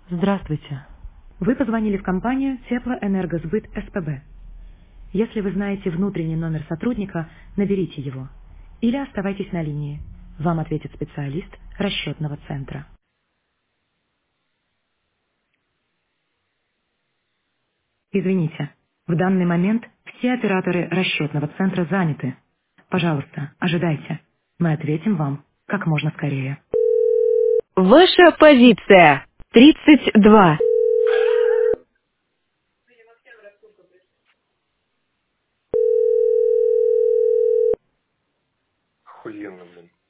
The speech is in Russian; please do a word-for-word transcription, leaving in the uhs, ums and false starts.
Здравствуйте. Вы позвонили в компанию Теплоэнергосбыт СПБ. Если вы знаете внутренний номер сотрудника, наберите его. Или оставайтесь на линии. Вам ответит специалист расчетного центра. Извините, в данный момент все операторы расчетного центра заняты. Пожалуйста, ожидайте. Мы ответим вам как можно скорее. Ваша позиция. тридцать два. Охуенно, блин.